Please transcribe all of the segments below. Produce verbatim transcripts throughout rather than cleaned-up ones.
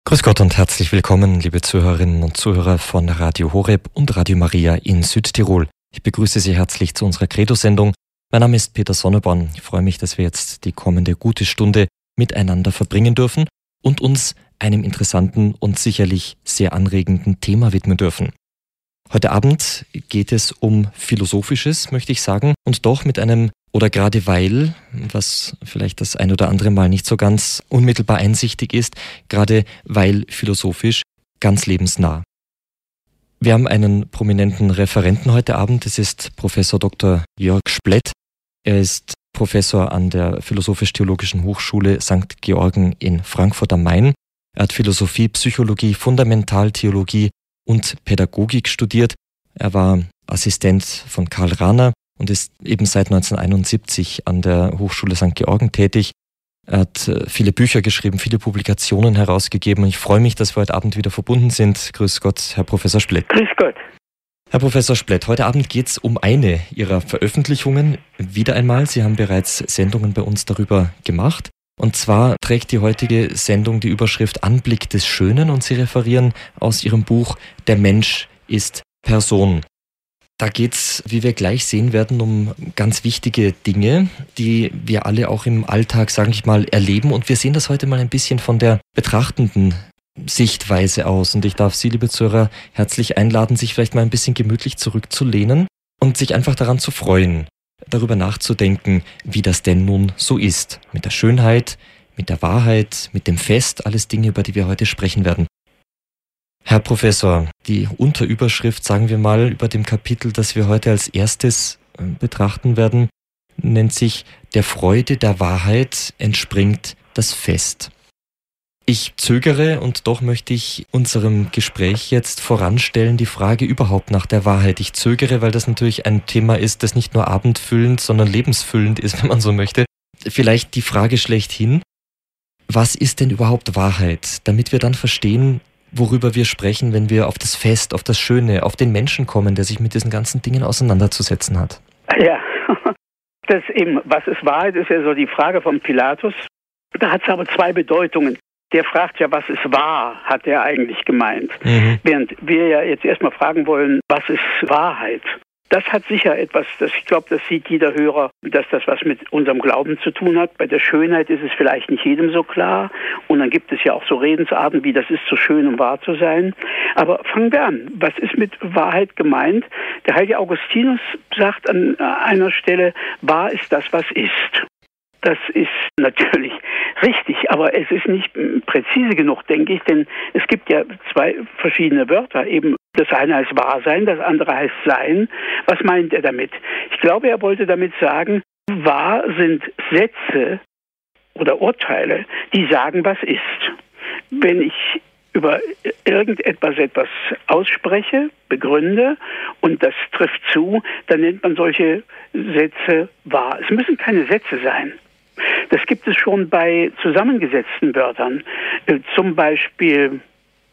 Grüß Gott und herzlich willkommen, liebe Zuhörerinnen und Zuhörer von Radio Horeb und Radio Maria in Südtirol. Ich begrüße Sie herzlich zu unserer Credo-Sendung. Mein Name ist Peter Sonneborn. Ich freue mich, dass wir jetzt die kommende gute Stunde miteinander verbringen dürfen und uns einem interessanten und sicherlich sehr anregenden Thema widmen dürfen. Heute Abend geht es um Philosophisches, möchte ich sagen, und doch mit einem, oder gerade weil, was vielleicht das ein oder andere Mal nicht so ganz unmittelbar einsichtig ist, gerade weil philosophisch, ganz lebensnah. Wir haben einen prominenten Referenten heute Abend, das ist Professor Doktor Jörg Splett. Er ist Professor an der Philosophisch-Theologischen Hochschule Sankt Georgen in Frankfurt am Main. Er hat Philosophie, Psychologie, Fundamentaltheologie und Pädagogik studiert. Er war Assistent von Karl Rahner und ist eben seit neunzehnhunderteinundsiebzig an der Hochschule Sankt Georgen tätig. Er hat viele Bücher geschrieben, viele Publikationen herausgegeben und ich freue mich, dass wir heute Abend wieder verbunden sind. Grüß Gott, Herr Professor Splett. Grüß Gott. Herr Professor Splett, heute Abend geht es um eine Ihrer Veröffentlichungen. Wieder einmal, Sie haben bereits Sendungen bei uns darüber gemacht. Und zwar trägt die heutige Sendung die Überschrift Anblick des Schönen und Sie referieren aus Ihrem Buch Der Mensch ist Person. Da geht es, wie wir gleich sehen werden, um ganz wichtige Dinge, die wir alle auch im Alltag, sage ich mal, erleben. Und wir sehen das heute mal ein bisschen von der betrachtenden Sichtweise aus. Und ich darf Sie, liebe Zuhörer, herzlich einladen, sich vielleicht mal ein bisschen gemütlich zurückzulehnen und sich einfach daran zu freuen, darüber nachzudenken, wie das denn nun so ist. Mit der Schönheit, mit der Wahrheit, mit dem Fest, alles Dinge, über die wir heute sprechen werden. Herr Professor, die Unterüberschrift, sagen wir mal, über dem Kapitel, das wir heute als erstes betrachten werden, nennt sich Der Freude der Wahrheit entspringt das Fest. Ich zögere und doch möchte ich unserem Gespräch jetzt voranstellen, die Frage überhaupt nach der Wahrheit. Ich zögere, weil das natürlich ein Thema ist, das nicht nur abendfüllend, sondern lebensfüllend ist, wenn man so möchte. Vielleicht die Frage schlechthin, was ist denn überhaupt Wahrheit? Damit wir dann verstehen, worüber wir sprechen, wenn wir auf das Fest, auf das Schöne, auf den Menschen kommen, der sich mit diesen ganzen Dingen auseinanderzusetzen hat. Ja, das eben, was ist Wahrheit, ist ja so die Frage von Pilatus. Da hat es aber zwei Bedeutungen. Der fragt ja, was ist wahr, hat er eigentlich gemeint. Mhm. Während wir ja jetzt erstmal fragen wollen, was ist Wahrheit? Das hat sicher etwas, das, ich glaube, das sieht jeder Hörer, dass das was mit unserem Glauben zu tun hat. Bei der Schönheit ist es vielleicht nicht jedem so klar. Und dann gibt es ja auch so Redensarten wie, das ist so schön, um wahr zu sein. Aber fangen wir an. Was ist mit Wahrheit gemeint? Der heilige Augustinus sagt an einer Stelle, wahr ist das, was ist. Das ist natürlich richtig, aber es ist nicht präzise genug, denke ich, denn es gibt ja zwei verschiedene Wörter. Eben das eine heißt wahr sein, das andere heißt sein. Was meint er damit? Ich glaube, er wollte damit sagen, wahr sind Sätze oder Urteile, die sagen, was ist. Wenn ich über irgendetwas etwas ausspreche, begründe und das trifft zu, dann nennt man solche Sätze wahr. Es müssen keine Sätze sein. Das gibt es schon bei zusammengesetzten Wörtern. Zum Beispiel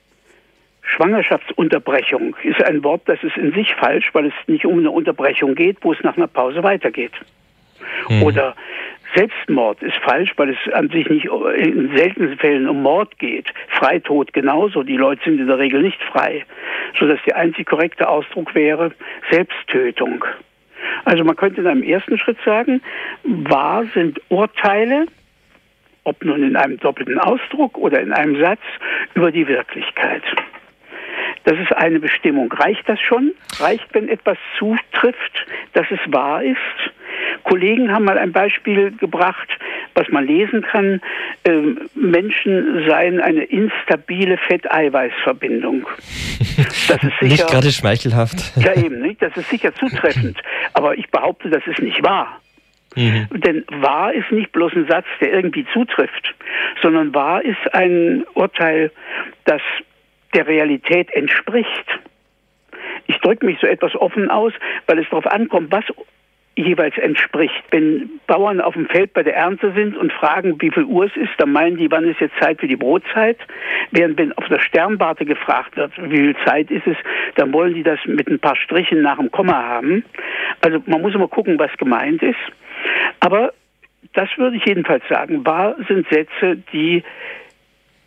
Schwangerschaftsunterbrechung ist ein Wort, das ist in sich falsch, weil es nicht um eine Unterbrechung geht, wo es nach einer Pause weitergeht. Mhm. Oder Selbstmord ist falsch, weil es an sich nicht in seltenen Fällen um Mord geht. Freitod genauso. Die Leute sind in der Regel nicht frei. Sodass der einzig korrekte Ausdruck wäre Selbsttötung. Also man könnte in einem ersten Schritt sagen, wahr sind Urteile, ob nun in einem doppelten Ausdruck oder in einem Satz, über die Wirklichkeit. Das ist eine Bestimmung. Reicht das schon? Reicht, wenn etwas zutrifft, dass es wahr ist? Kollegen haben mal ein Beispiel gebracht, was man lesen kann. Ähm, Menschen seien eine instabile Fett-Eiweiß-Verbindung. Das ist sicher, nicht gerade schmeichelhaft. Ja eben, nicht? Das ist sicher zutreffend. Aber ich behaupte, das ist nicht wahr. Mhm. Denn wahr ist nicht bloß ein Satz, der irgendwie zutrifft, sondern wahr ist ein Urteil, das der Realität entspricht. Ich drücke mich so etwas offen aus, weil es darauf ankommt, was jeweils entspricht. Wenn Bauern auf dem Feld bei der Ernte sind und fragen, wie viel Uhr es ist, dann meinen die, wann ist jetzt Zeit für die Brotzeit. Während wenn auf der Sternwarte gefragt wird, wie viel Zeit ist es, dann wollen die das mit ein paar Strichen nach dem Komma haben. Also man muss immer gucken, was gemeint ist. Aber das würde ich jedenfalls sagen, wahr sind Sätze, die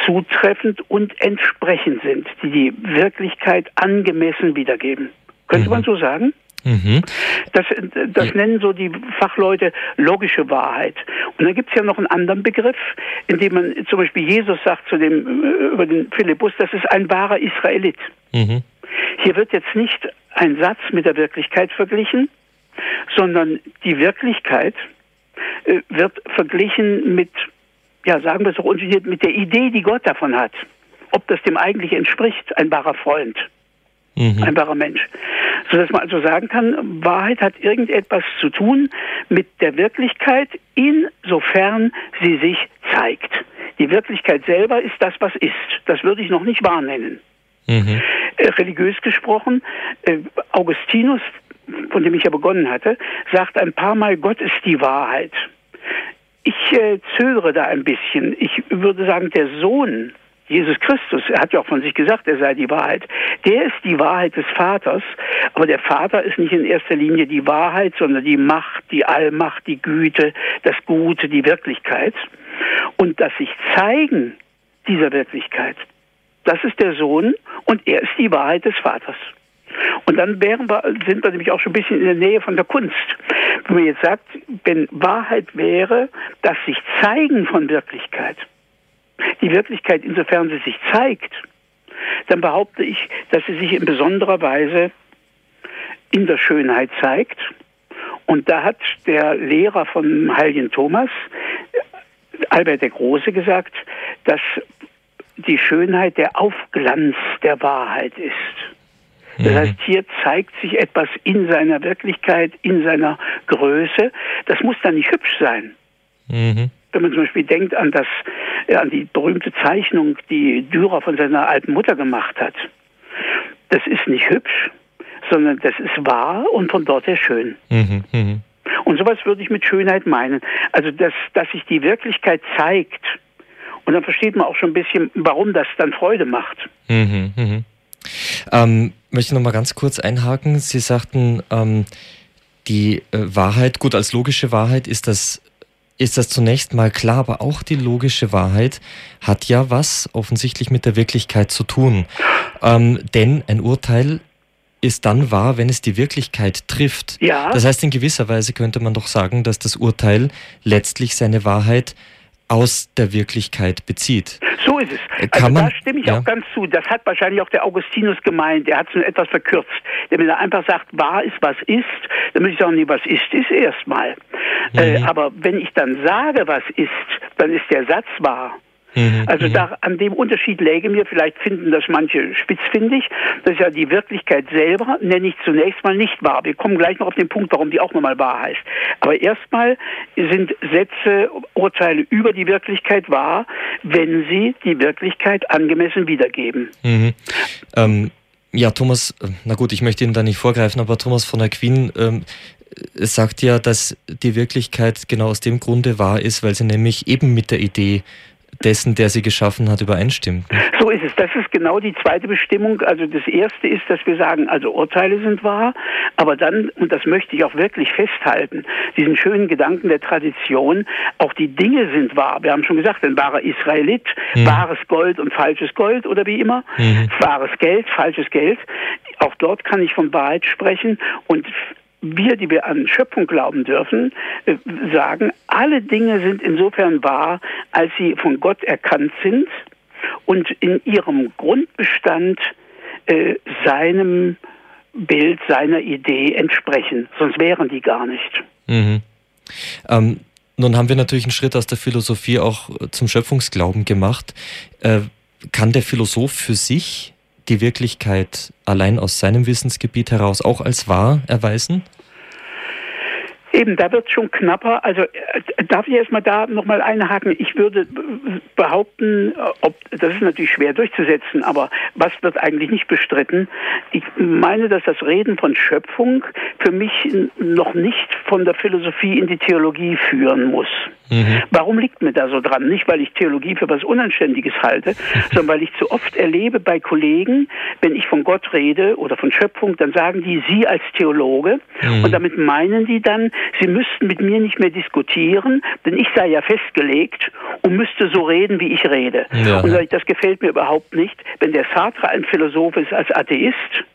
zutreffend und entsprechend sind, die die Wirklichkeit angemessen wiedergeben. Könnte mhm. man so sagen? Mhm. Das, das ja. nennen so die Fachleute logische Wahrheit. Und dann gibt es ja noch einen anderen Begriff, in dem man zum Beispiel Jesus sagt zu dem, über den Philippus, das ist ein wahrer Israelit. Mhm. Hier wird jetzt nicht ein Satz mit der Wirklichkeit verglichen, sondern die Wirklichkeit äh, wird verglichen mit, ja, sagen wir es doch ungeniert, mit der Idee, die Gott davon hat. Ob das dem eigentlich entspricht, ein wahrer Freund. Mhm. Ein wahrer Mensch. Sodass man also sagen kann, Wahrheit hat irgendetwas zu tun mit der Wirklichkeit, insofern sie sich zeigt. Die Wirklichkeit selber ist das, was ist. Das würde ich noch nicht wahr nennen. Mhm. Äh, religiös gesprochen, äh, Augustinus, von dem ich ja begonnen hatte, sagt ein paar Mal, Gott ist die Wahrheit. Ich äh, zögere da ein bisschen. Ich würde sagen, der Sohn Jesus Christus, er hat ja auch von sich gesagt, er sei die Wahrheit. Der ist die Wahrheit des Vaters, aber der Vater ist nicht in erster Linie die Wahrheit, sondern die Macht, die Allmacht, die Güte, das Gute, die Wirklichkeit. Und das sich zeigen dieser Wirklichkeit, das ist der Sohn und er ist die Wahrheit des Vaters. Und dann wären wir, sind wir nämlich auch schon ein bisschen in der Nähe von der Kunst. Wenn man jetzt sagt, wenn Wahrheit wäre, das sich Zeigen von Wirklichkeit, die Wirklichkeit, insofern sie sich zeigt, dann behaupte ich, dass sie sich in besonderer Weise in der Schönheit zeigt. Und da hat der Lehrer von Heiligen Thomas, Albert der Große, gesagt, dass die Schönheit der Aufglanz der Wahrheit ist. Das heißt, hier zeigt sich etwas in seiner Wirklichkeit, in seiner Größe. Das muss dann nicht hübsch sein. Mhm. Wenn man zum Beispiel denkt an das, ja, an die berühmte Zeichnung, die Dürer von seiner alten Mutter gemacht hat. Das ist nicht hübsch, sondern das ist wahr und von dort her schön. Mhm, mh. Und sowas würde ich mit Schönheit meinen. Also, dass, dass sich die Wirklichkeit zeigt. Und dann versteht man auch schon ein bisschen, warum das dann Freude macht. Mhm, mh. Ähm, möchte noch mal ganz kurz einhaken. Sie sagten, ähm, die äh, Wahrheit, gut, als logische Wahrheit ist das ist das zunächst mal klar, aber auch die logische Wahrheit hat ja was offensichtlich mit der Wirklichkeit zu tun. Ähm, denn ein Urteil ist dann wahr, wenn es die Wirklichkeit trifft. Ja. Das heißt, in gewisser Weise könnte man doch sagen, dass das Urteil letztlich seine Wahrheit aus der Wirklichkeit bezieht. So ist es. Kann also man, da stimme ich ja. auch ganz zu. Das hat wahrscheinlich auch der Augustinus gemeint. Er hat es nur etwas verkürzt. Der mir einfach sagt, wahr ist, was ist, dann muss ich sagen, nee, was ist, ist erstmal. Mhm. Äh, aber wenn ich dann sage, was ist, dann ist der Satz wahr. Mhm, also da, an dem Unterschied läge mir, vielleicht finden das manche spitzfindig, das ist ja die Wirklichkeit selber, nenne ich zunächst mal nicht wahr. Wir kommen gleich noch auf den Punkt, warum die auch nochmal wahr heißt. Aber erstmal sind Sätze, Urteile über die Wirklichkeit wahr, wenn sie die Wirklichkeit angemessen wiedergeben. Mhm. Ähm, ja, Thomas, na gut, ich möchte Ihnen da nicht vorgreifen, aber Thomas von Aquin ähm, sagt ja, dass die Wirklichkeit genau aus dem Grunde wahr ist, weil sie nämlich eben mit der Idee dessen, der sie geschaffen hat, übereinstimmt. So ist es. Das ist genau die zweite Bestimmung. Also das erste ist, dass wir sagen, also Urteile sind wahr, aber dann, und das möchte ich auch wirklich festhalten, diesen schönen Gedanken der Tradition, auch die Dinge sind wahr. Wir haben schon gesagt, ein wahrer Israelit, mhm. wahres Gold und falsches Gold oder wie immer, mhm. wahres Geld, falsches Geld. Auch dort kann ich von Wahrheit sprechen und wir, die wir an Schöpfung glauben dürfen, äh, sagen, alle Dinge sind insofern wahr, als sie von Gott erkannt sind und in ihrem Grundbestand äh, seinem Bild, seiner Idee entsprechen. Sonst wären die gar nicht. Mhm. Ähm, nun haben wir natürlich einen Schritt aus der Philosophie auch zum Schöpfungsglauben gemacht. Äh, kann der Philosoph für sich die Wirklichkeit allein aus seinem Wissensgebiet heraus auch als wahr erweisen? Eben, da wird es schon knapper. Also darf ich erstmal da nochmal einhaken? Ich würde behaupten, ob, das ist natürlich schwer durchzusetzen, aber was wird eigentlich nicht bestritten? Ich meine, dass das Reden von Schöpfung für mich noch nicht von der Philosophie in die Theologie führen muss. Mhm. Warum liegt mir da so dran? Nicht, weil ich Theologie für was Unanständiges halte, sondern weil ich zu oft erlebe bei Kollegen, wenn ich von Gott rede oder von Schöpfung, dann sagen die, Sie als Theologe, mhm. und damit meinen die dann, Sie müssten mit mir nicht mehr diskutieren, denn ich sei ja festgelegt und müsste so reden, wie ich rede. Ja. Und das gefällt mir überhaupt nicht. Wenn der Sartre ein Philosoph ist als Atheist,